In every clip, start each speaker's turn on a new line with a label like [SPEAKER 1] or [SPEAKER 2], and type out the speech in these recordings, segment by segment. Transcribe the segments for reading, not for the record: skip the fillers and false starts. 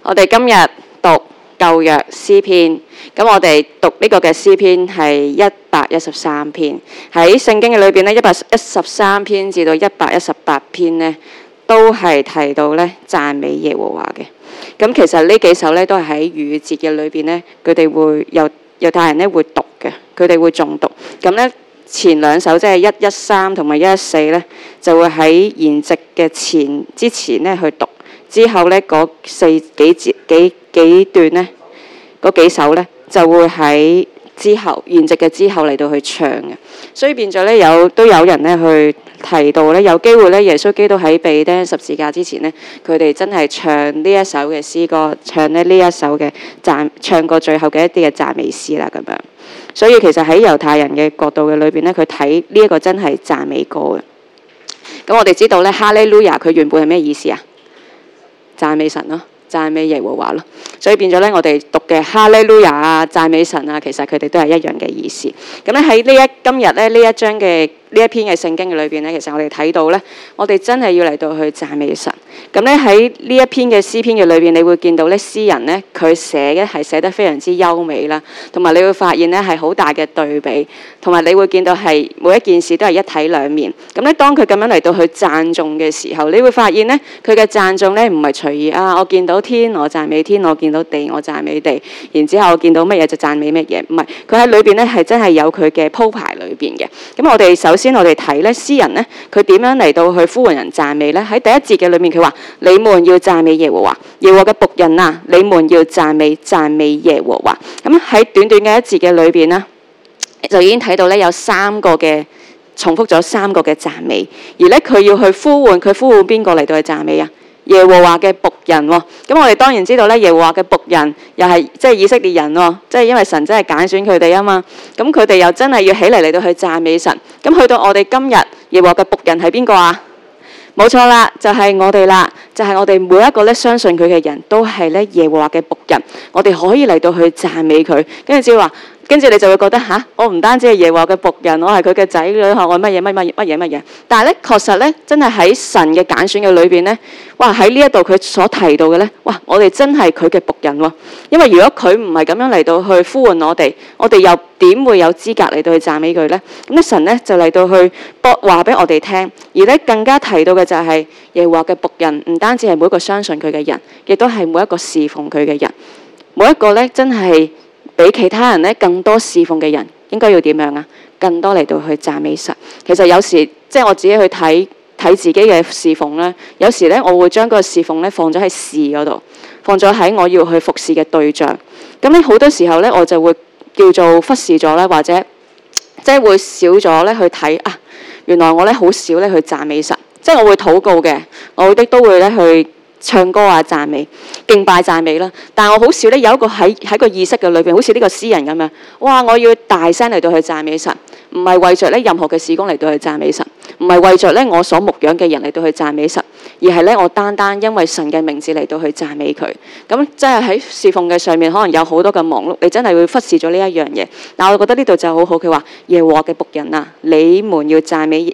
[SPEAKER 1] 我哋今日讀舊約詩篇，咁我哋讀呢個嘅詩篇係113篇。喺聖經嘅裏邊咧，113篇至到118篇咧，都係提到咧讚美耶和華嘅。咁其實呢幾首咧都係喺逾越節嘅裏邊咧，佢哋會猶太人咧會讀嘅，佢哋會誦讀。咁咧前兩首即係113同埋114咧，就會喺筵席嘅之前咧去讀。之後咧嗰幾段咧，嗰幾首咧就會喺宴席嘅之後嚟到去唱嘅，所以變咗咧都有人咧去提到咧，有機會咧耶穌基督喺被釘十字架之前咧，佢哋真係唱呢一首嘅詩歌，唱呢一首嘅唱過最後嘅一啲嘅讚美詩啦咁樣。所以其實喺猶太人嘅角度嘅裏邊咧，佢睇呢一個真係讚美歌嘅。咁我哋知道咧，哈利路亞佢原本係咩意思啊？讚美神咯，讚美耶和華咯，所以變咗咧，我哋讀嘅哈利路亞啊，讚美神啊，其實佢哋都係一樣嘅意思。咁咧喺今日咧呢一章嘅呢一篇嘅聖經嘅裏邊咧，其實我哋睇到咧，我哋真係要嚟到去讚美神。咁咧喺呢一篇嘅詩篇嘅裏邊，你會見到咧詩人咧佢寫嘅係寫得非常之優美啦，同埋你會發現咧係好大嘅對比，同埋你會見到係每一件事都係一體兩面。咁咧當佢咁樣嚟到去讚頌嘅時候，你會發現咧佢嘅讚頌咧唔係隨意啊，我見到天我讚美天，我見到地我讚美地，然之後我見到乜嘢就讚美乜嘢，唔係，佢喺裏邊咧係真係有佢嘅鋪排裏邊嘅。咁我哋首先我哋睇咧詩人咧佢點樣嚟到去呼喚人讚美咧？喺第一節嘅裏面佢話：你們要讚美耶和華，耶和華嘅僕人啊，你們要讚美耶和華。咁喺短短嘅一節嘅裏邊呢，就已經睇到咧有重複咗三個嘅讚美，而咧佢要去呼喚邊個嚟到去讚美啊？耶和華嘅僕人喎。咁我哋當然知道咧，耶和華嘅僕人又係即係以色列人喎，即係因為神真係揀選佢哋啊嘛。咁佢哋又真係要起嚟到去讚美神。咁去到我哋今日，耶和華嘅僕人係邊個啊？冇錯啦，就係我哋啦，就係我哋每一個咧相信佢嘅人都係咧耶和華嘅僕人，我哋可以嚟到去讚美佢。跟住你就會覺得我唔單止係耶和華嘅僕人，我係佢嘅仔女，我乜嘢。但係咧確實咧，真係喺神嘅揀選嘅裏邊咧，哇喺呢一度佢所提到嘅咧，哇我哋真係佢嘅僕人喎。因為如果佢唔係咁樣嚟到去呼喚我哋又點會有資格嚟到去讚美佢咧？咁咧神咧就嚟到去話俾我哋聽，而咧更加提到嘅就係耶和華嘅僕人，唔單止係每一個相信佢嘅人，亦都係每一個侍奉佢嘅人，每一個咧真係比其他人咧更多侍奉嘅人，應該要點樣啊？更多嚟到去讚美神。其實有時即係我自己去睇自己嘅侍奉咧，有時咧我會將嗰個侍奉咧放咗喺事嗰度，放咗喺我要去服侍嘅對象。咁咧好多時候咧，我就會叫做忽視咗咧，或者即係會少咗咧去睇啊。原來我咧好少咧去讚美神，即係我會禱告嘅，我都會咧去唱歌啊、讚美、敬拜、讚美啦。但係我好少咧有一個喺個意識嘅裏邊，好似呢個詩人咁樣，哇！我要大聲嚟到去讚美神，唔係為着咧任何嘅事工嚟到去讚美神，唔係為着咧我所牧養嘅人嚟到去讚美神，而係咧我單單因為神嘅名字嚟到去讚美佢。咁即係喺侍奉嘅上面，可能有好多嘅忙碌，你真係會忽視咗呢一樣嘢。但我覺得呢度就好好，佢話耶和華嘅僕人啊，你們要讚美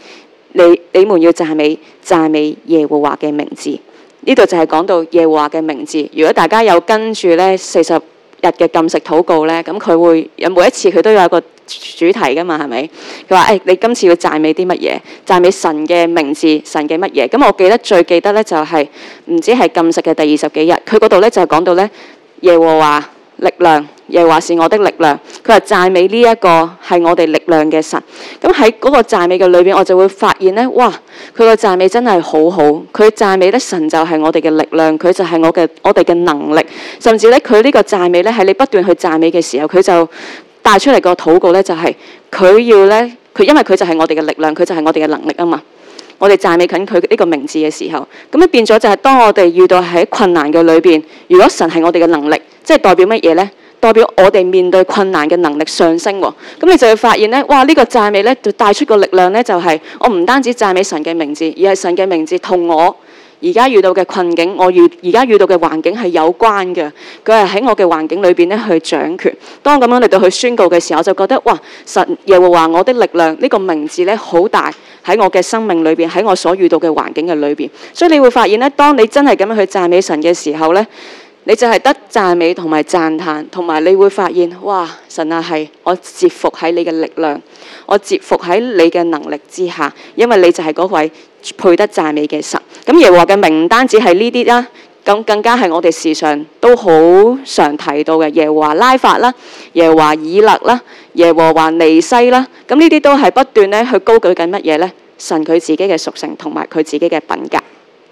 [SPEAKER 1] 讚美耶和華嘅名字。呢度就係講到耶和華嘅名字。如果大家有跟住咧40日嘅禁食禱告咧，咁佢會有每一次佢都有一個主題噶嘛，係咪？佢話你今次要讚美啲乜嘢？讚美神嘅名字，神嘅乜嘢？咁我最記得咧就係唔知係禁食嘅第20幾日，佢嗰度咧就係講到咧耶和華力量，耶和華是我的力量。佢話讚美呢一個係我哋力量嘅神。咁喺嗰個讚美嘅裏邊，我就會發現咧，哇！佢個讚美真係好好。佢讚美咧神就係我哋嘅力量，佢就係我哋嘅能力。甚至咧佢呢個讚美咧係你不斷去讚美嘅時候，佢就帶出嚟個禱告咧就係佢要咧因為佢就係我哋嘅力量，佢就係我哋嘅能力啊嘛。我哋讚美緊佢呢個名字嘅時候，咁咧變咗就係當我哋遇到喺困難嘅裏邊，如果神係我哋嘅能力，即係代表乜嘢咧？代表我哋面對困難嘅能力上升喎。咁你就會發現咧，哇！呢個讚美咧就帶出個力量咧，就係我唔單止讚美神嘅名字，而係神嘅名字同我而家遇到嘅困境，我而家遇到嘅環境係有關嘅。佢係喺我嘅環境裏邊咧去掌權。當咁樣嚟到去宣告嘅時候，我就覺得哇！神耶和華我的力量呢個名字咧好大， 喺我嘅生命裏邊，喺我所遇到嘅環境嘅裏邊。所以你會發現咧，當你真係咁樣去讚美神嘅時候咧，你就係得讚美同埋讚嘆，同埋你會發現，哇！神啊，係我折服喺你嘅力量，我折服喺你嘅能力之下，因為你就係嗰位配得讚美嘅神。咁耶和華嘅名唔單止係呢啲啦，咁更加係我哋時常都好常提到嘅耶和華拉法啦、耶和華以勒啦、耶和華尼西啦。咁呢啲都係不斷咧去高舉緊乜嘢咧？神佢自己嘅屬性同埋佢自己嘅品格。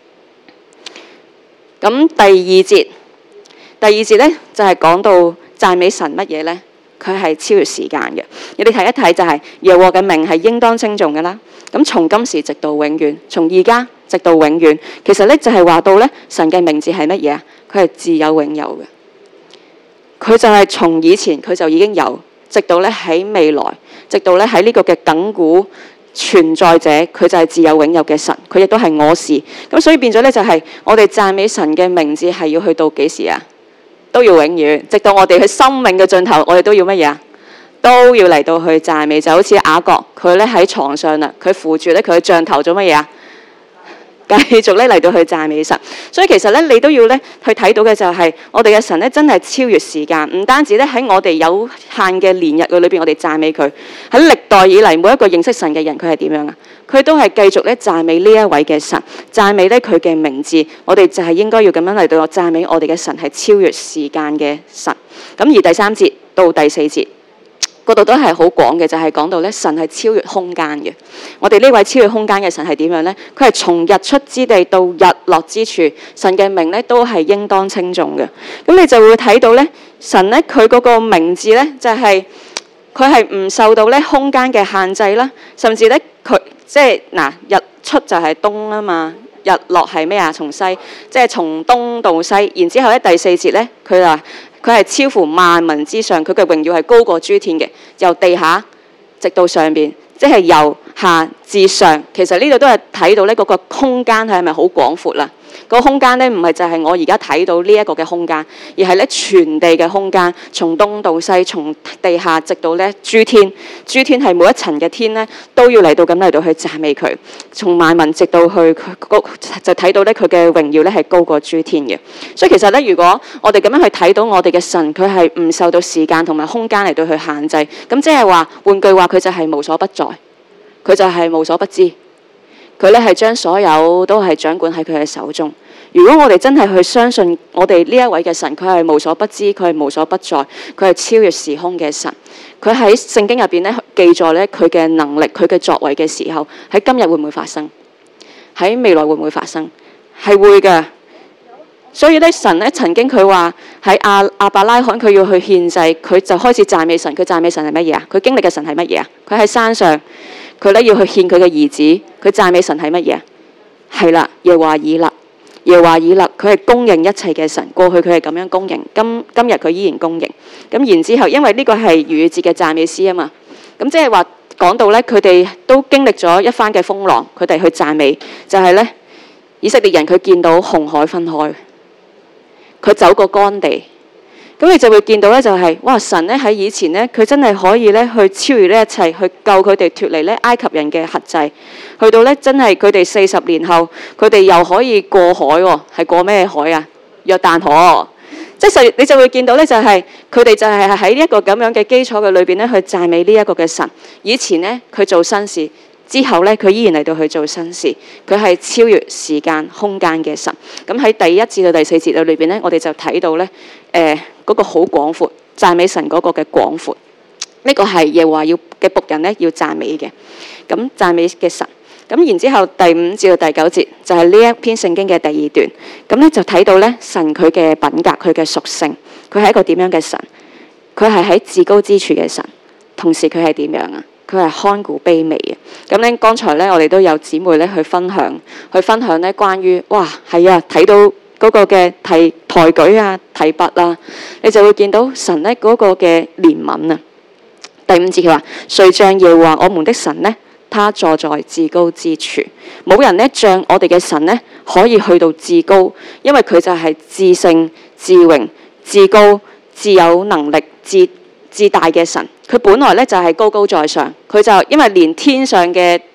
[SPEAKER 1] 咁第二節咧就係講到讚美神乜嘢咧？佢係超越時間嘅。你哋睇一睇就係耶和華嘅名係應當稱頌嘅啦。咁從今時直到永遠，從而家直到永遠，其實咧就係話到咧神嘅名字係乜嘢啊？佢係自有永有嘅。佢就係從以前佢就已經有，直到咧喺未來，直到咧喺呢個嘅亙古存在者，佢就係自有永有嘅神。佢亦都係我是。咁所以變咗咧就係我哋讚美神嘅名字係要去到幾時啊？都要永遠，直到我哋去生命嘅盡頭，我哋都要乜嘢啊？都要嚟到去讚美，就好似雅各佢咧喺床上啦，佢扶住咧佢嘅杖頭做乜嘢啊？繼續咧嚟到去讚美神。所以其實咧你都要咧去睇到嘅就係我哋嘅神咧真係超越時間，唔單止咧喺我哋有限嘅年日嘅裏邊，我哋讚美佢。喺歷代以嚟每一個認識神嘅人，佢係點樣啊？佢都係繼續咧讚美呢一位嘅神，讚美咧佢嘅名字。我哋就係應該要咁樣嚟到讚美我哋嘅神係超越時間嘅神。咁而第3節到第4節嗰度都係好廣嘅，就係講到咧神係超越空間嘅。我哋呢位超越空間嘅神係點樣咧？佢係從日出之地到日落之處，神嘅名咧都係應當稱頌嘅。咁你就會睇到咧，神咧佢嗰個名字咧就係佢係唔受到咧空間嘅限制啦，甚至咧佢即係嗱日出就係東啊嘛，日落係咩啊？從西，即係從東到西。然之後咧第4節咧，佢話佢係超乎萬民之上，佢嘅榮耀係高過諸天嘅，由地下直到上邊，即係由下至上。其實呢度都係睇到呢嗰個空間係咪好廣闊啦？個空間咧唔係就係我而家睇到呢一個嘅空間，而係咧全地嘅空間，從東到西，從地下直到咧諸天。諸天係每一層嘅天咧都要嚟到咁嚟到去讚美佢，從萬民直到去佢就睇到咧佢嘅榮耀咧係高過諸天嘅。所以其實咧，如果我哋咁樣去睇到我哋嘅神，佢係唔受到時間同埋空間嚟到去限制，咁即係話換句話，佢就係無所不在，佢就係無所不知。佢咧係將所有都係掌管喺佢嘅手中。如果我哋真係去相信我哋呢一位嘅神，佢係無所不知，佢係無所不在，佢係超越時空嘅神。佢喺聖經入邊咧記載咧佢嘅能力、佢嘅作為嘅時候，喺今日會唔會發生？喺未來會唔會發生？係會嘅。所以咧，神咧曾經佢話喺亞伯拉罕佢要去獻祭，佢就開始讚美神。佢讚美神係乜嘢啊？佢經歷嘅神係乜嘢啊？佢喺山上，佢咧要去獻佢嘅兒子。佢讚美神係乜嘢啊？係啦，耶和華以勒。耶和華以勒，佢係公認一切嘅神。過去佢係咁樣公認，今日佢依然公認。咁然之後，因為呢個係逾越節嘅讚美詩啊嘛，咁即係話講到咧，佢哋都經歷咗一番嘅風浪，佢哋去讚美，就係咧以色列人佢見到紅海分開，佢走過乾地。咁你就會見到咧，就係哇！神咧喺以前咧，佢真係可以咧去超越呢一切，去救佢哋脫離咧埃及人嘅轄制，去到咧真係佢哋40年後，佢哋又可以過海喎，係過咩海啊？約旦河。即係你就會見到咧，就係佢哋就係喺呢一個咁樣嘅基礎嘅裏邊咧，去讚美呢一個嘅神。以前咧佢做新事。之後咧，佢依然嚟到去做新事，佢係超越時間空間嘅神。咁喺第1至到第4節嘅裏邊咧，我哋就睇到咧，嗰個好廣闊讚美神嗰個嘅廣闊，呢個係耶和華要嘅僕人咧要讚美嘅。咁讚美嘅神。咁然之後第5至到第9節就係呢一篇聖經嘅第2段。咁咧就睇到咧神佢嘅品格，佢嘅屬性，佢係一個點樣嘅神？佢係喺至高之處嘅神，同時佢係點樣啊？佢係看顧卑微嘅。咁咧，剛才咧，我哋都有姊妹咧去分享咧關於哇，係啊，睇到嗰個嘅抬舉啊、提拔啊，你就會見到神咧嗰個嘅憐憫啊。第5節佢話：誰像耶和華我們的神呢？他坐在至高之處，冇人咧像我哋嘅神咧可以去到至高，因為佢就係至聖、至榮、至高、至有能力、至大嘅神。佢本來咧就係高高在上，佢就因為連天上嘅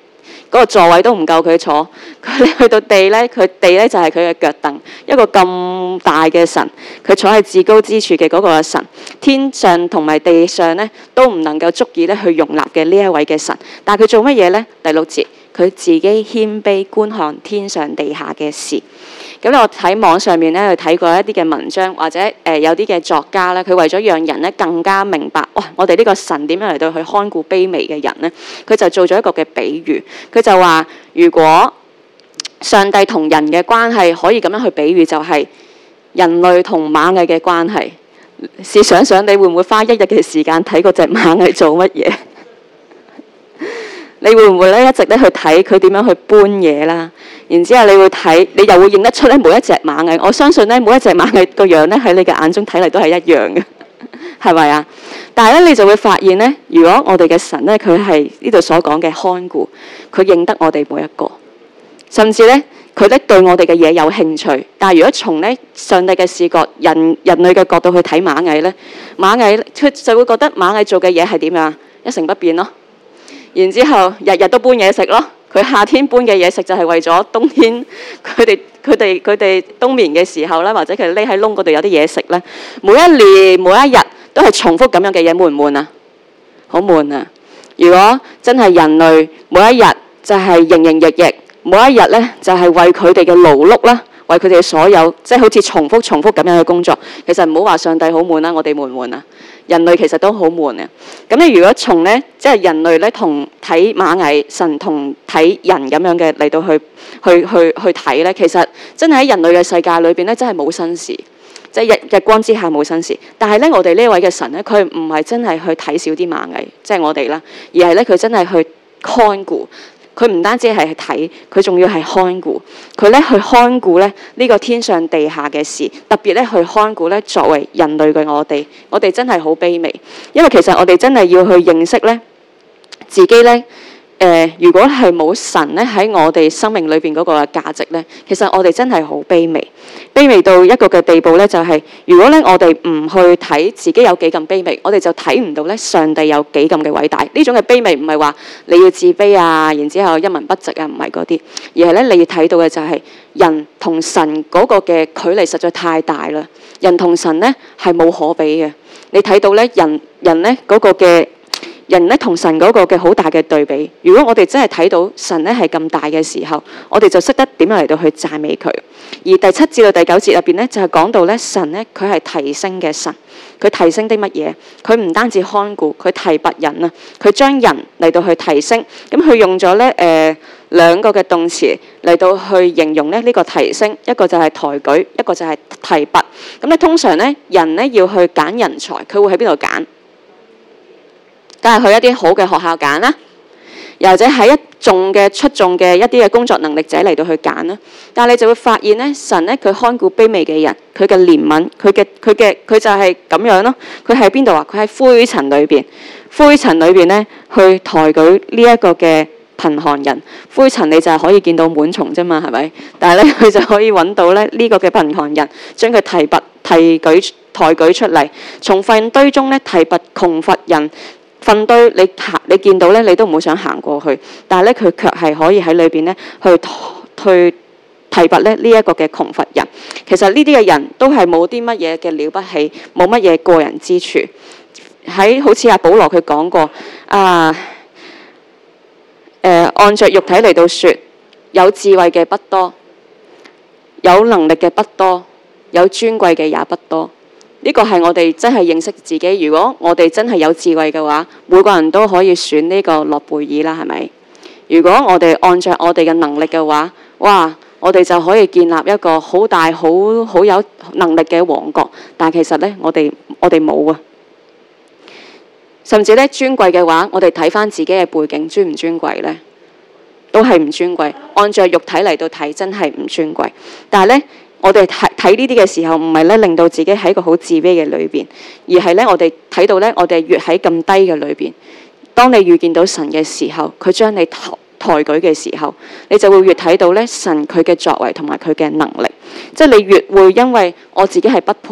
[SPEAKER 1] 個座位都唔夠佢坐。佢去到地咧，佢地咧就係佢嘅腳凳。一個咁大嘅神，佢坐喺至高之處嘅嗰個神，天上同埋地上咧都唔能夠足以咧去容納嘅呢一位嘅神。但係佢做乜嘢咧？第6節，佢自己謙卑觀看天上地下嘅事。咁我喺網上面咧去睇過一啲嘅文章，或者有啲嘅作家咧，佢為咗讓人咧更加明白，哇！我哋呢個神點樣嚟到去看顧卑微嘅人咧？佢就做咗一個嘅比喻，佢就話：如果上帝同人嘅關係可以咁樣去比喻，就係人類同螞蟻嘅關係。試想想，你會唔會花1日嘅時間睇嗰隻螞蟻做乜嘢？你會唔會咧一直咧去睇佢點樣去搬嘢啦？然之後你會睇，你又會認得出咧每一隻螞蟻。我相信咧每一隻螞蟻個樣咧喺你嘅眼中睇嚟都係一樣嘅，係咪啊？但係咧你就會發現咧，如果我哋嘅神咧佢係呢度所講嘅看顧，佢認得我哋每一個，甚至咧佢咧對我哋嘅嘢有興趣。但係如果從咧上帝嘅視覺、人類嘅角度去睇螞蟻咧，螞蟻佢就會覺得螞蟻做嘅嘢係點樣？一成不變咯。然之後日日都搬嘢食咯。佢夏天搬嘅嘢食就係為咗冬天佢哋冬眠嘅時候啦，或者佢匿喺窿嗰度有啲嘢食咧。每一年每一日都係重複咁樣嘅嘢，悶唔悶啊？好悶啊！如果真係人類每一日就係營營役役，每一日咧就係為佢哋嘅勞碌啦，為佢哋所有即係好似重複咁樣嘅工作。其實唔好話上帝好悶啦，我哋悶唔悶啊？人類其實都好悶嘅。咁你如果從咧即係人類咧同睇螞蟻，神同睇人咁樣嘅嚟到去睇咧，其實真係喺人類嘅世界裏邊咧，真係冇新事，即係日光之下冇新事。但係咧，我哋呢位嘅神咧，佢唔係真係去睇少啲螞蟻，即係我哋啦，而係咧佢真係去看顧。佢唔單止係睇，佢仲要係看顧。佢咧去看顧咧呢個天上地下嘅事，特別咧去看顧咧作為人類嘅我哋真係好卑微，因為其實我哋真係要去認識咧自己咧。如果係冇神咧喺我哋生命裏邊嗰個價值咧，其實我哋真係好卑微，卑微到一個嘅地步咧，就係如果咧我哋唔去睇自己有幾咁卑微，我哋就睇唔到咧上帝有幾咁嘅偉大。呢種嘅卑微唔係話你要自卑啊，然之後一文不值啊，唔係嗰啲，而係咧你要睇到嘅就係人同神嗰個嘅距離實在太大啦。人同神咧係冇可比嘅。你睇到咧人咧嗰個嘅。人咧同神嗰個嘅好大嘅對比，如果我哋真係睇到神咧係咁大嘅時候，我哋就識得點樣嚟到去讚美佢。而第7至到第9節入邊咧，就係講到咧神咧佢係提升嘅神，佢提升啲乜嘢？佢唔單止看顧，佢提拔人啊，佢將人嚟到去提升。咁佢用咗咧2個嘅動詞嚟到去形容咧呢個提升，一個就係抬舉，一個就係提拔。咁咧通常咧人咧要去揀人才，佢會喺邊度揀？梗係去一啲好嘅學校揀啦，又或者係一眾嘅出眾嘅一啲嘅工作能力者嚟到去揀啦。但係你就會發現咧，神咧佢看顧卑微嘅人，佢嘅憐憫，佢就係咁樣咯。佢喺邊度啊？佢喺灰塵裏邊，灰塵裏邊咧去抬舉呢一個嘅貧寒人。灰塵你就係可以見到蟎蟲啫嘛，係咪？但係咧佢就可以揾到咧呢個嘅貧寒人，將佢抬舉出嚟，從糞堆中咧提拔窮乏人。糞堆你見到咧，你都唔會想行過去，但係咧佢卻係可以喺裏邊咧去提拔咧呢一個嘅窮乏人。其實呢啲嘅人都係冇啲乜嘢嘅了不起，冇乜嘢過人之處。好似阿保羅佢講過按着肉體嚟到說，有智慧嘅不多，有能力嘅不多，有尊貴嘅也不多。呢個係我哋真係認識自己。如果我哋真係有智慧嘅話，每個人都可以選呢個諾貝爾啦，係咪？如果我哋按照我哋嘅能力嘅話，哇！我哋就可以建立一個好大、好有能力嘅王國。但其實呢，我哋冇啊。甚至呢，尊貴嘅話，我哋睇返自己嘅背景，尊唔尊貴呢？都係唔尊貴。按照肉體嚟到睇，真係唔尊貴。但係呢，我哋睇呢啲嘅時候，唔係咧令到自己喺一個好自卑嘅裏邊，而係咧我哋睇到咧，我哋越喺咁低嘅裏邊，當你遇見到神嘅時候，佢將你抬舉嘅時候，你就會越睇到咧神佢嘅作為同埋佢嘅能力。即係你越會因為我自己係不配，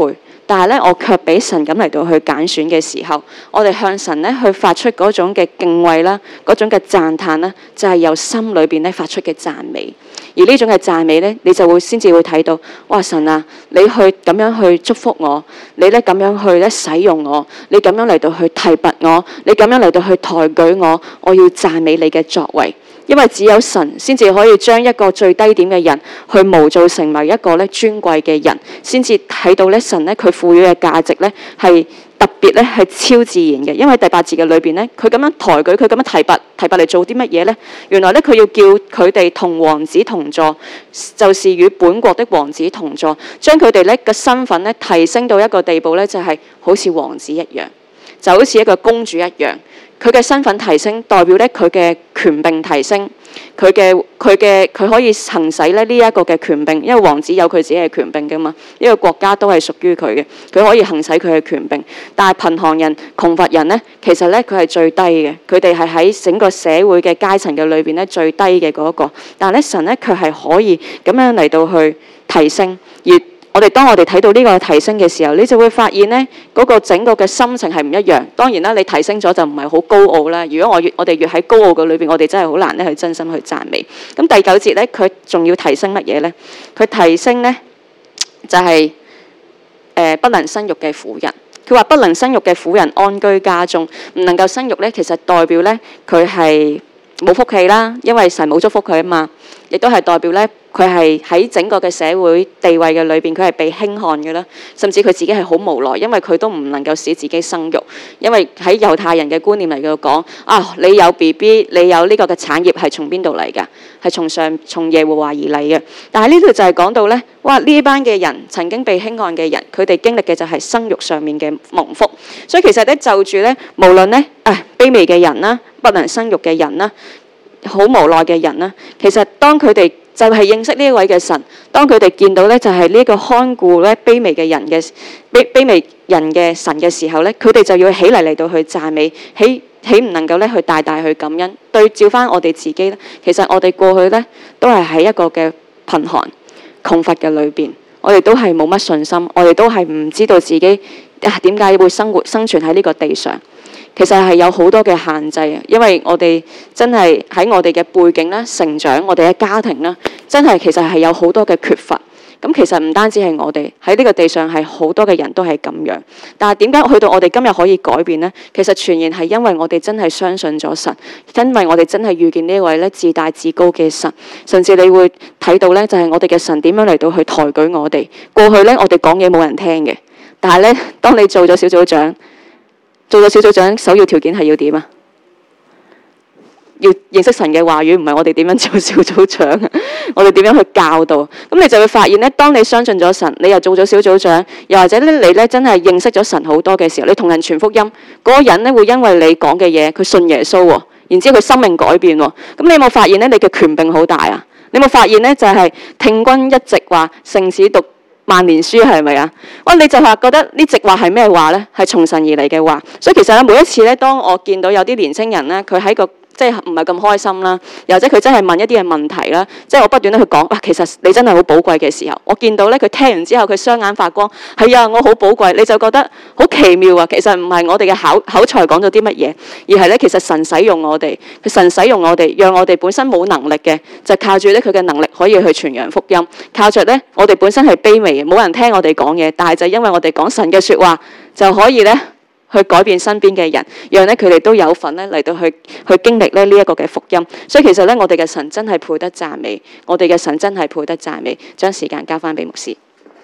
[SPEAKER 1] 但係咧我卻俾神咁嚟到去揀選嘅時候，我哋向神咧去發出嗰種嘅敬畏啦，嗰種嘅讚嘆啦，就係由心裏邊咧發出嘅讚美。而呢種嘅讚美咧，你就會先至會睇到，哇！神啊，你去咁樣去祝福我，你咧咁樣去咧使用我，你咁樣嚟到去提拔我，你咁樣嚟到去抬舉我，我要讚美你嘅作為。因為只有神先至可以將一個最低點嘅人去模造成為一個咧尊貴嘅人，先至睇到咧神咧佢賦予嘅價值咧係特別咧係超自然嘅。因為第8節嘅裏邊咧，佢咁樣抬舉，佢咁樣提拔嚟做啲乜嘢咧？原來咧佢要叫佢哋同王子同坐，就是與本國的王子同坐，將佢哋咧嘅身份咧提升到一個地步咧，就係好似王子一樣，就好似一個公主一樣。佢嘅身份提升，代表咧佢嘅權柄提升，佢可以行使咧呢一個嘅權柄，因為王子有佢自己嘅權柄噶嘛，呢個國家都係屬於佢嘅，佢可以行使佢嘅權柄。但係貧寒人、窮乏人咧，其實咧佢係最低嘅，佢哋係喺整個社會嘅階層嘅裏邊咧最低嘅嗰個。但係咧神咧佢係可以咁樣嚟到去提升。而當我哋睇到呢個提升嘅時候，你就會發現呢嗰個整個嘅心情係唔一樣。當然啦，你提升咗就唔係好高傲啦。如果我哋越喺高傲嘅裏邊，我哋真係好難咧去真心去讚美。咁第9節呢，佢仲要提升乜嘢呢？佢提升呢就係不能生育嘅婦人。佢話不能生育嘅婦人安居家中，唔能夠生育呢，其實代表呢佢係冇福氣啦，因為神冇祝福佢啊嘛。亦都係代表咧，佢係喺整個嘅社會地位嘅裏邊，佢係被輕看嘅啦。甚至佢自己係好無奈，因為佢都唔能夠使自己生育。因為喺猶太人嘅觀念嚟到講，你有 BB， 你有呢個嘅產業係從邊度嚟㗎？係從耶和華而嚟嘅。但係呢度就係講到咧，哇！呢班嘅人曾經被輕看嘅人，佢哋經歷嘅就係生育上面嘅蒙福。所以其實咧，就住咧，無論咧卑微嘅人啦，不能生育嘅人啦，好無奈嘅人啦，其實當佢哋就係認識呢一位嘅神，當佢哋見到咧就係呢個看顧咧卑微嘅人嘅卑微人嘅神嘅時候咧，佢哋就要起嚟到去讚美，豈唔能夠咧去大大去感恩？對照翻我哋自己咧，其實我哋過去咧都係喺一個嘅貧寒窮乏嘅裏邊，我哋都係冇乜信心，我哋都係唔知道自己點解會生存喺呢個地上。其實係有好多嘅限制啊，因為我哋真係喺我哋嘅背景啦、成長、我哋嘅家庭啦，真係其實係有好多嘅缺乏。咁其實唔單止係我哋喺呢個地上係好多嘅人都係咁樣，但係點解去到我哋今日可以改變呢？其實全然係因為我哋真係相信咗神，因為我哋真係遇見呢位咧自大自高嘅神，甚至你會睇到咧就係我哋嘅神點樣嚟到去抬舉我哋。過去咧我哋講嘢冇人聽嘅，但係咧當你做咗小組長。做咗小組長，首要條件係要點啊？要認識神嘅話語，唔係我哋點樣做小組長啊？我哋點樣去教導？咁你就會發現咧，當你相信咗神，你又做咗小組長，又或者咧你咧真係認識咗神好多嘅時候，你同人傳福音，嗰個人咧會因為你講嘅嘢，佢信耶穌喎，然之後佢生命改變喎。咁你有冇發現咧？你嘅權柄好大啊！你有冇發現咧？就係聽君一席話，勝似讀萬年書，係咪啊？你就話覺得呢席話係咩話呢？係從神而嚟嘅話。所以其實咧，每一次咧，當我見到有啲年青人咧，佢喺個即係唔係咁開心啦，又或者佢真係問一啲嘅問題啦，即係我不斷咧去講，其實你真係好寶貴嘅時候，我見到咧佢聽完之後，佢雙眼發光，係啊，我好寶貴，你就覺得好奇妙啊！其實唔係我哋嘅口才講咗啲乜嘢，而係咧其實神使用我哋，神使用我哋，讓我哋本身冇能力嘅，就靠住咧佢嘅能力可以去傳揚福音，靠着咧我哋本身係卑微嘅，冇人聽我哋講嘢，但係就因為我哋講神嘅説話，就可以咧去改變身邊嘅人，讓咧佢哋都有份咧嚟到去經歷咧呢一個嘅福音。所以其實咧，我哋嘅神真係配得讚美，我哋嘅神真係配得讚美。將時間交翻俾牧師。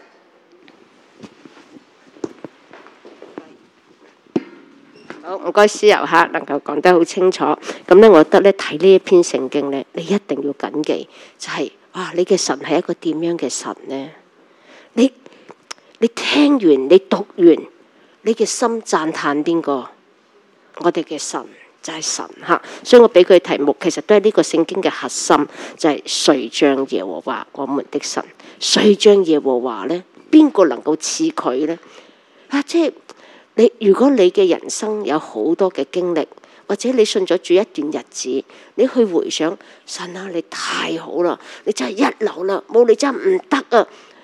[SPEAKER 2] 好，唔該師友嚇，能夠講得好清楚。咁咧，我覺得咧睇呢一篇聖經咧，你一定要緊記，就係你嘅神係一個點樣嘅神呢？你聽完，你讀完。你嘅心讚嘆邊個？我哋嘅神就係神嚇，所以我俾佢題目，其實都係呢個聖經嘅核心，就係誰像耶和華我們的神？誰像耶和華呢？邊個能夠似佢呢？即係如果你嘅人生有好多嘅經歷，或者你信咗主一段日子，你去回想神啊，你太好啦，你真係一流啦，冇你真係唔得啊！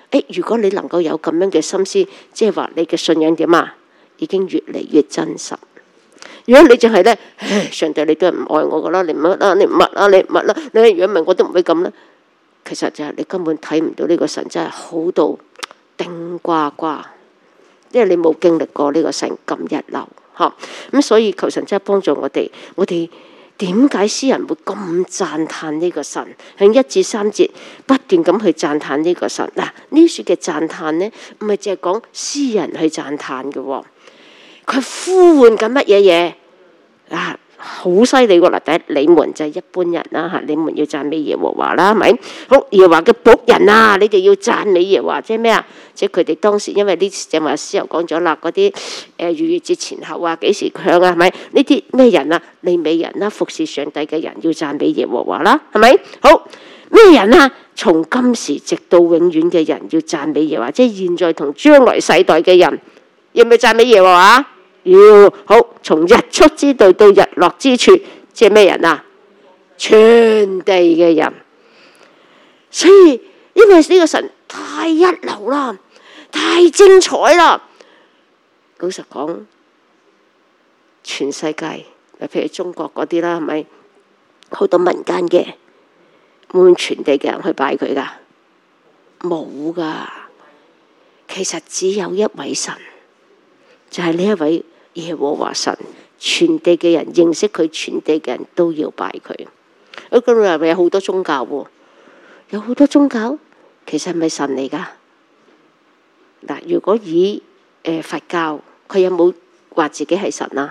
[SPEAKER 2] 如果你能夠有咁樣嘅心思，即係話你嘅信仰點啊，已經越嚟越真實。如果你淨係咧，上帝你都係唔愛我噶啦，你唔乜啦，你唔乜啦，你唔乜啦，你如果唔係我都唔會咁啦。其實就係你根本睇唔到呢個神真係好到頂呱呱，因為你冇經歷過呢個神咁一流嚇。咁所以求神真係幫助我哋。我哋點解詩人會咁讚歎呢個神？喺1至3節不斷咁去讚歎呢個神。嗱，呢處嘅讚歎呢，唔係淨係講詩人去讚歎嘅喎。佢呼喚緊乜嘢嘢啊？好犀利喎！嗱，第一，你們就係一般人啦嚇，你們要讚美耶和華啦，係咪？好，耶和華嘅僕人啊，你哋要讚美耶和華，即係咩啊？即係佢哋當時因為呢就話詩又講咗啦，嗰啲逾越節前後啊，幾時響啊？係咪？呢啲咩人啊？利未人啦，服侍上帝嘅人要讚美耶和華啦，係咪？好，咩人啊？從今時直到永遠嘅人要讚美耶和華，即係現在同將來世代嘅人要唔要讚美耶和華？要。好，從日出之地到日落之處，即係咩人啊？全地嘅人。所以因為呢個神太一流啦，太精彩啦。老實講，全世界譬如中國嗰啲啦，係咪好多民間嘅會全地嘅人去拜佢噶？冇噶。其實只有一位神，就係呢一位耶和華神，全地嘅人認識佢，全地嘅人都要拜佢。嗰度係咪有好多宗教喎？有好多宗教，其實係咪神嚟㗎？嗱，如果以佛教，佢有冇話自己係神啊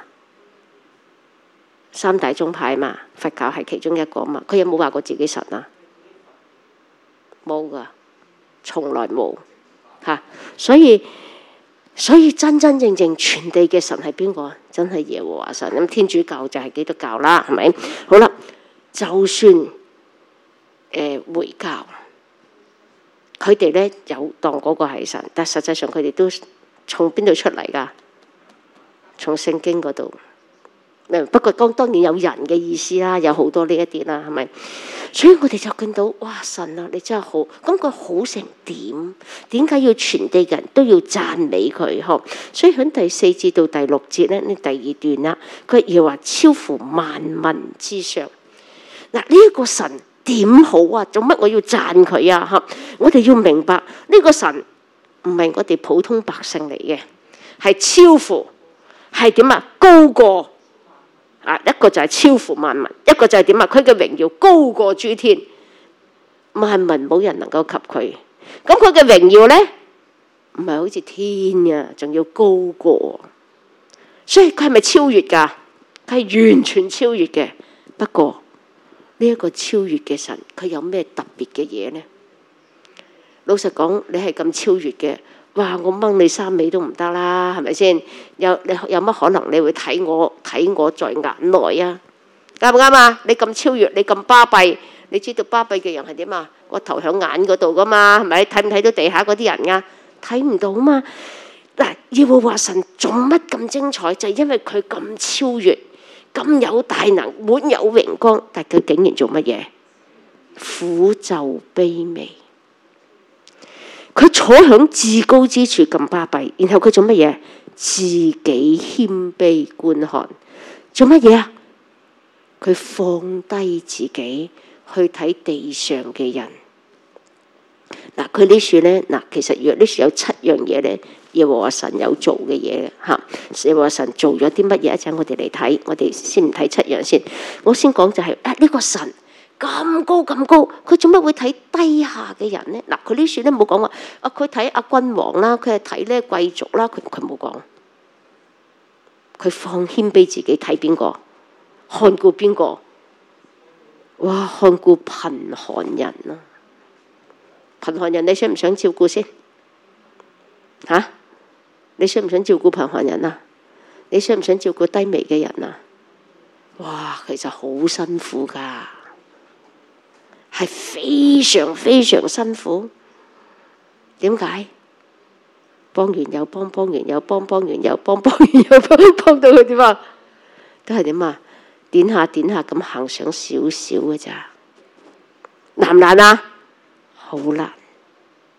[SPEAKER 2] ？3大宗派嘛，佛教係其中一個嘛，佢有冇話過自己神啊？冇㗎，從來冇嚇。所以真真正正全地嘅神係邊個啊？真係耶和華神。咁天主教就係基督教啦，係咪？好啦，就算回教，佢哋咧有當嗰個係神，但實際上佢哋都從邊度出嚟㗎？從聖經嗰度。不過當然有人嘅意思啦，有好多呢一啲啦，係咪？所以我哋就見到哇，神啊，你真係好。咁佢好成點？點解要全地人都要讚美佢？嗬！所以喺第4節到第6節咧，呢第2段啦，佢要話超乎萬民之上。嗱，呢一個神點好啊？做乜我要讚佢啊？嚇！我哋要明白呢個神唔係我哋普通百姓嚟嘅，係超乎，係點啊？高過。一個就係超乎萬民，一個就係點啊？佢嘅榮耀高過諸天，萬民冇人能夠及佢。咁佢嘅榮耀咧，唔係好似天啊，仲要高過。所以佢係咪超越㗎？佢係完全超越嘅。不過呢一個超越嘅神，佢有咩特別嘅嘢咧？老實講，你係咁超越嘅。哇！我掹你衫尾都唔得啦，係咪先？你有乜可能你會睇我在眼內啊？啱唔啱啊？你咁超越，你咁巴閉，你知道巴閉嘅人係點啊？個頭響眼嗰度噶嘛，係咪？睇唔睇到地下嗰啲人啊？睇唔到嘛？嗱，耶和華神做乜咁精彩？就係因為佢咁超越，咁有大能，滿有榮光，但佢竟然做乜嘢？苦就卑微。佢坐響至高之處咁巴閉，然後佢做乜嘢？自己謙卑觀看，做乜嘢啊？佢放低自己去睇地上嘅人。嗱，佢呢處咧，嗱，其實若呢處有7樣嘢咧，耶和華神有做嘅嘢嚇。耶和華神做咗啲乜嘢？一陣我哋嚟睇，我哋先唔睇7樣先。我先講就係呢個神。咁高咁高，佢做乜會睇低下嘅人呢？嗱，佢呢處咧冇講話，佢睇阿君王啦，佢係睇咧貴族啦，佢冇講。佢放謙卑自己睇邊個，看顧邊個？哇，看顧貧寒人啊！貧寒人你想唔想照顧先？嚇？你想唔想照顧貧寒人啊？你想唔想照顧低微嘅人啊？哇，其實好辛苦㗎。係非常非常辛苦，點解？幫完又幫，幫完又幫，幫完又幫，幫完又幫，幫到佢點啊？都係點啊？點下點下咁行上少少嘅咋？難唔難啊？好難。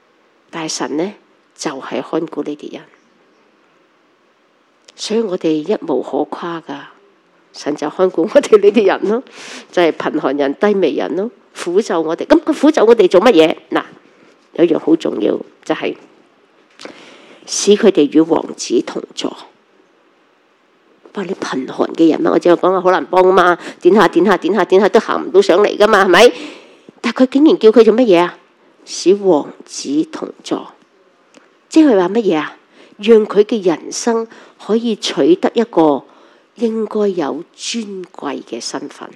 [SPEAKER 2] 但係神呢，就係看顧呢啲人，所以我哋一無可誇㗎。神就看顧我哋呢啲人咯，就係貧寒人、低微人咯，苦咒我哋。咁佢苦咒我哋做乜嘢？嗱，有一樣好重要，就係使佢哋與王子同坐。哇！你貧寒嘅人啊，我只係講啊，好難幫啊嘛，點下都行唔到上嚟噶嘛，係咪？但係佢竟然叫佢做乜嘢啊？使王子同坐，即係話乜嘢啊？讓佢嘅人生可以取得一個應該有尊貴嘅身份。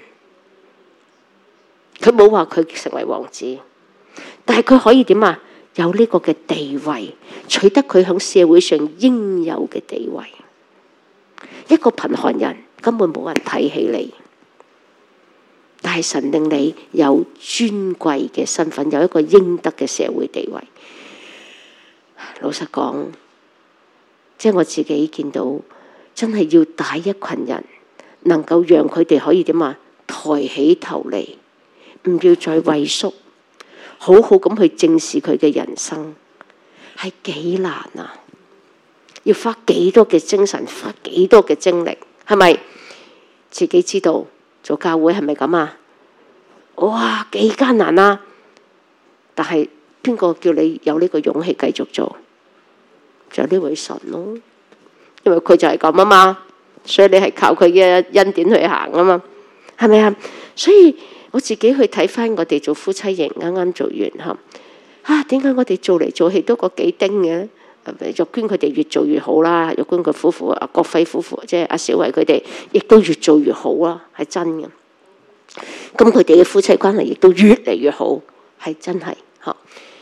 [SPEAKER 2] 佢冇話佢成為王子，但係佢可以點啊？有呢個嘅地位，取得佢喺社會上應有嘅地位。一個貧寒人根本冇人睇起你，但係神令你有尊貴嘅身份，有一個應得嘅社會地位。老實講，即係我自己見到，真係要帶一群人，能夠讓佢哋可以點啊？抬起頭嚟，唔要再畏縮，好好咁去正視佢嘅人生，係幾難啊！要花幾多嘅精神，花幾多嘅精力，係咪？自己知道做教會係咪咁啊？哇，幾艱難啊！但係邊個叫你有呢個勇氣繼續做？就呢位神咯，因為佢就係咁啊嘛，所以你係靠佢嘅恩典去行啊嘛，係咪啊？所以我自己去睇翻我哋做夫妻營，啱啱做完嚇，點解我哋做嚟做去都個幾丁嘅咧？玉娟佢哋越做越好啦，玉娟佢夫婦阿國輝夫婦，即係阿小慧佢哋，亦都越做越好啦，係真嘅。咁佢哋嘅夫妻關係亦都越嚟越好，係真係嚇。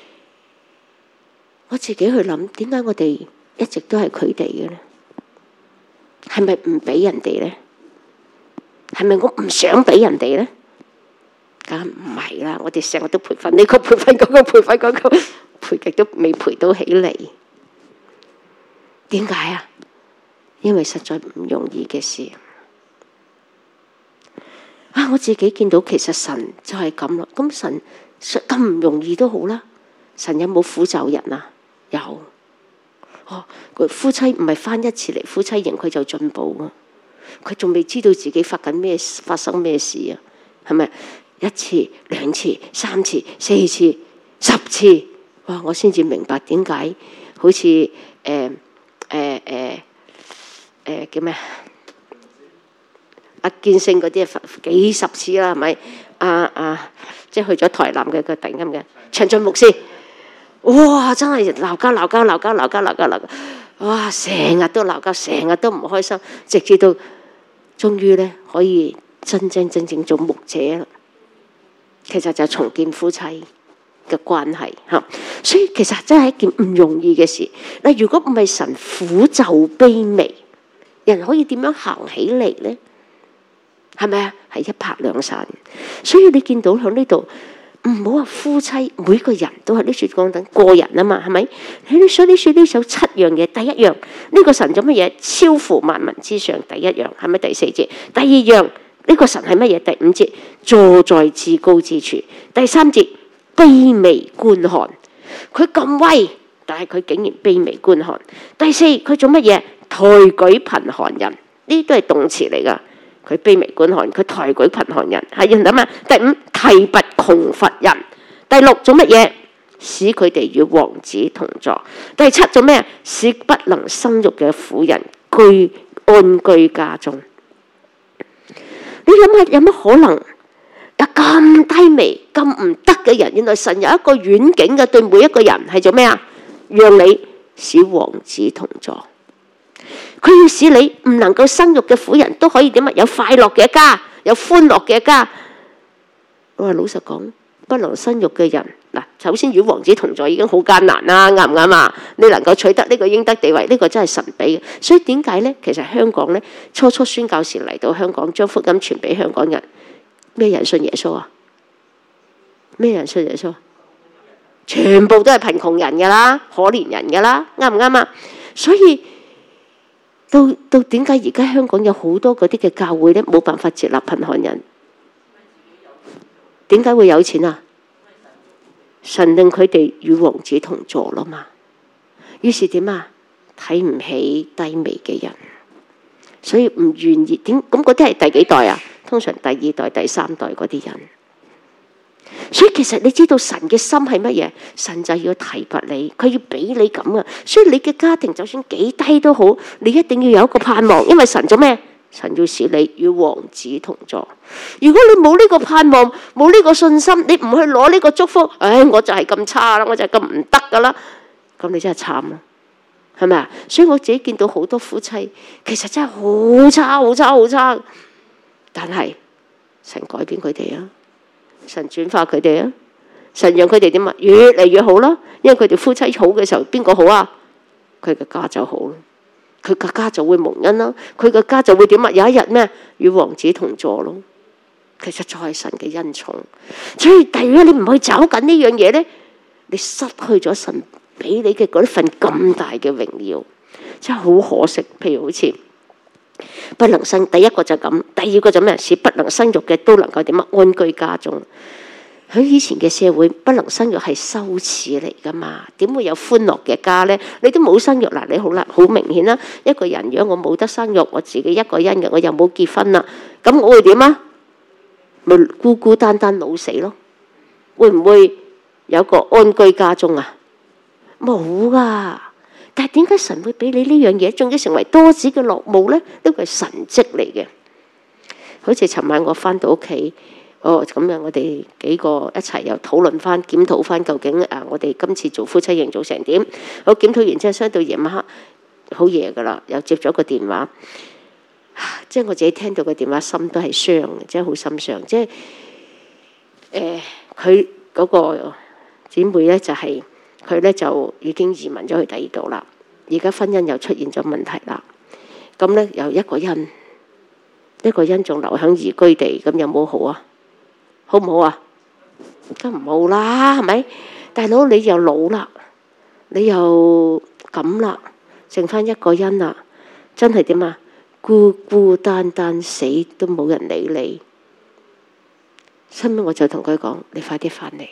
[SPEAKER 2] 我自己去諗，點解我哋一直都係佢哋嘅咧？係咪唔俾人哋咧？係咪我唔想俾人哋咧？梗唔係啦！我哋成日都培訓呢個，培訓嗰個，培訓嗰個，培極都未培到起嚟。點解啊？因為實在唔容易嘅事啊！我自己見到其實神就係咁咯。咁神咁唔容易都好啦。神有冇苦咒人啊？有。佢夫妻唔係返一次嚟夫妻營佢就進步啊！佢仲未知道自己發生咩事啊？係咪1次、2次、3次、4次、10次？哇！我先至明白點解好似叫咩？阿建勝嗰啲幾十次啦，係咪？即係去咗台南嘅個突然間嘅長進牧師，哇！真係鬧交，哇！成日都鬧交，成日都唔開心，直至到終於咧可以真正做牧者啦。其實就重建夫妻嘅關係嚇，所以其實真係一件唔容易嘅事。嗱，如果唔係神苦咒卑微，人可以點樣行起嚟咧？係咪啊？係一拍兩散。所以你見到喺呢度，唔好話夫妻，每個人都係呢處講緊個人啊嘛，係咪？所以呢處7樣嘢，第一樣呢個神做乜嘢？超乎萬民之上，第一樣係咪？第4節，第二樣呢個神係乜嘢？第5節，坐在至高之處，第3節。卑微觀看，佢咁威，但係佢竟然卑微觀看。第4，佢做乜嘢？抬舉貧寒人，呢啲都係動詞嚟噶。佢卑微觀看，佢抬舉貧寒人，係人諗啊。第5，提拔窮乏人。第6，做乜嘢？使佢哋與王子同坐。第7，做咩？使不能生育嘅婦人安居家中。你諗下，有乜可能？有咁低微、咁唔得嘅人，原來神有一個遠景嘅，對每一個人係做咩啊？讓你使王子同坐，佢要使你唔能夠生育嘅婦人都可以點啊？有快樂嘅家，有歡樂嘅家。我話老實講，不能生育嘅人嗱，首先與王子同坐已經好艱難啦，啱唔啱啊？你能夠取得呢個應得地位，呢個真係神俾嘅。所以點解呢？其實香港呢，初宣教士嚟到香港，將福音傳俾香港人。咩人信耶穌啊？咩人信耶穌？全部都係貧窮人噶啦，可憐人噶啦，啱唔啱啊？所以到點解而家香港有好多嗰啲嘅教會咧，冇辦法接納貧寒人？點解會有錢啊？ 神令佢哋與王子同坐啦嘛。於是點啊？睇唔起低微嘅人，所以唔願意點咁嗰啲係第幾代啊？通常第二代、第三代嗰啲人。所以其實你知道神嘅心係乜嘢？神就要提拔你，佢要俾你咁啊。所以你嘅家庭就算幾低都好，你一定要有一個盼望，因為神做咩？神要使你與王子同坐。如果你冇呢個盼望，冇呢個信心，你唔去攞呢個祝福，我就係咁差啦，我就係咁唔得噶啦，咁你真係慘啦，係咪啊？所以我自己見到好多夫妻，其實真係好差、好差、好差，但係神改變佢哋啊，神轉化佢哋啊，神讓佢哋點啊？越嚟越好啦，因為佢哋夫妻好嘅時候，邊個好啊？佢嘅家就好咯。佢嘅家就會蒙恩啦，佢嘅家就會點啊？有一日咩？與王子同坐咯。其實就係神嘅恩寵。所以如果你唔去找緊呢樣嘢咧，你失去咗神俾你嘅嗰份咁大嘅榮耀，真係好可惜。譬如好似不能生，第一個就咁，第二個就咩？使不能生育嘅都能夠點啊？安居家中。喺以前嘅社會，不能生育係羞恥嚟噶嘛？點會有歡樂嘅家呢？你都冇生育嗱，你好啦，好明顯啦。一個人如果我冇得生育，我自己一個人嘅，我又冇結婚啦，咁我會點啊？咪孤孤單單老死咯？會唔會有個安居家中啊？冇噶。但係點解神會俾你呢樣嘢，仲要成為多子嘅樂務呢？呢個係神蹟嚟嘅。好似尋晚我翻到屋企。咁樣我哋幾個一齊又討論翻、檢討翻，究竟我哋今次做夫妻營做成點？好，檢討完之後，相到夜晚黑好夜噶啦，又接咗個電話，即係我自己聽到個電話，心都係傷嘅，即係好心傷。即係佢嗰個姊妹咧，就係佢咧就已經移民咗去第二度啦，而家婚姻又出現咗問題啦。咁咧又一個人仲留喺移居地，咁有冇好啊？好唔好啊？梗唔好啦，係咪？大佬你又老啦，你又咁啦，剩翻一個人啦，真係點啊？孤孤單單死都冇人理你。後尾我就同佢講：你快啲翻嚟。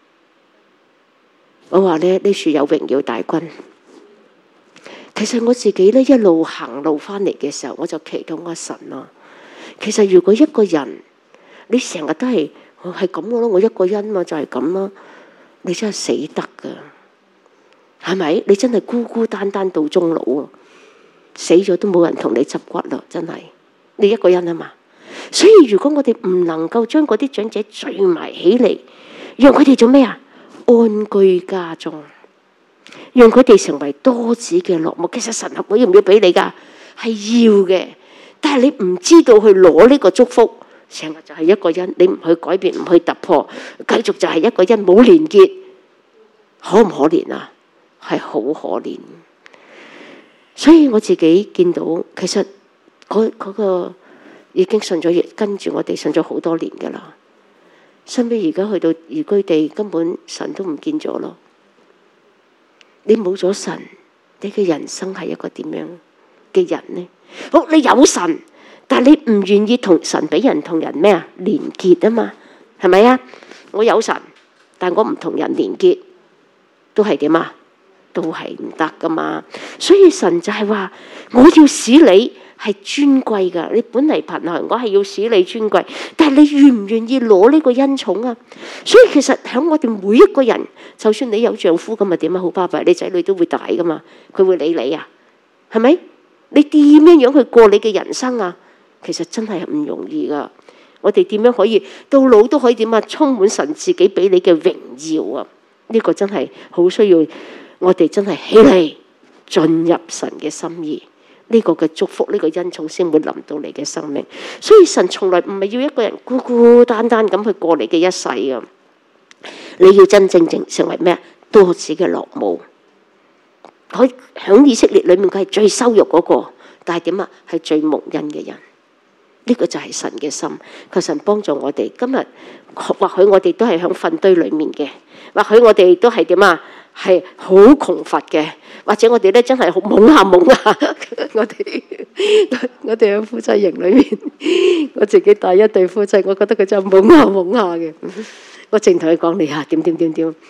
[SPEAKER 2] 我話咧，呢處有榮耀大軍。其實我自己咧一路行路翻嚟嘅時候，我就祈禱阿神啊。其實如果一個人你成日都係咁嘅咯，我一個人嘛就係咁啦，你真係死得噶，係咪？你真係孤孤單單到終老啊！死咗都冇人同你執骨啦，真係你一個人啊嘛。所以如果我哋唔能夠將嗰啲長者聚埋起嚟，讓佢哋做咩啊？安居家中，讓佢哋成為多子嘅樂務。其實神會要唔要俾你噶？係要嘅，但係你唔知道去攞呢個祝福。成日就係一個人，你唔去改變，唔去突破，繼續就係一個人冇連結，可唔可憐啊？係好可憐。所以我自己見到，其實嗰個已經信咗，跟住我哋信咗好多年噶啦。身邊而家去到移居地，根本神都唔見咗咯。你冇咗神，你嘅人生係一個點樣嘅人呢？好，你有神。但係你唔願意同神俾人同人咩啊？連結啊嘛，係咪啊？我有神，但我唔同人連結，都係點啊？都係唔得噶嘛。所以神就係話，我要使你係尊貴噶。你本嚟貧寒，我係要使你尊貴。但係你願唔願意攞呢個恩寵啊？所以其實喺我哋每一個人，就算你有丈夫咁啊，點啊？好巴閉，你仔女都會大噶嘛，佢會理你啊？係咪？你點樣去過你嘅人生啊？其實真係唔容易噶，我哋點樣可以到老都可以點啊？充滿神自己俾你嘅榮耀啊！呢個真係好需要我哋真係起嚟進入神嘅心意，呢個嘅祝福，呢個恩寵先會臨到你嘅生命。所以神從來唔係要一個人孤孤單單咁去過你嘅一世啊！你要真正成為咩？多子嘅樂母。佢喺以色列裏面，佢係最羞辱嗰個，但係點啊？係最蒙恩嘅人。呢個就係神嘅心，求神幫助我哋。今日或許我哋都係喺糞堆裏面嘅，或許我哋都係點啊？係好窮乏嘅，或者我哋咧真係好懵下懵下。我哋喺夫妻營裏面，我自己帶一對夫妻，我覺得佢真係懵下懵下嘅。我淨同佢講：你下點，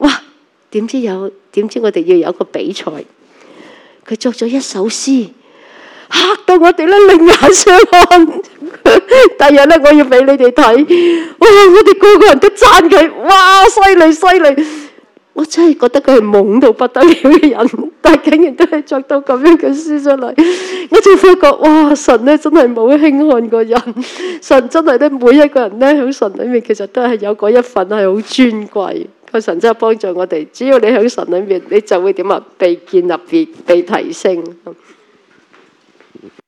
[SPEAKER 2] 哇！點知我哋要有個比賽，佢作咗一首詩，嚇到我哋咧另眼相看。第日咧，我要俾你哋睇，哇！我哋個個人都讚佢，哇！犀利犀利！我真係覺得佢係懵到不得了嘅人，但係竟然都係作到咁樣嘅詩出嚟，我就發覺哇！神咧真係冇輕看過人，神真係咧每一個人咧喺神裏面其實都係有嗰一份係好尊貴。個神真係幫助我哋，只要你喺神裏面，你就會點啊？被建立、被提升。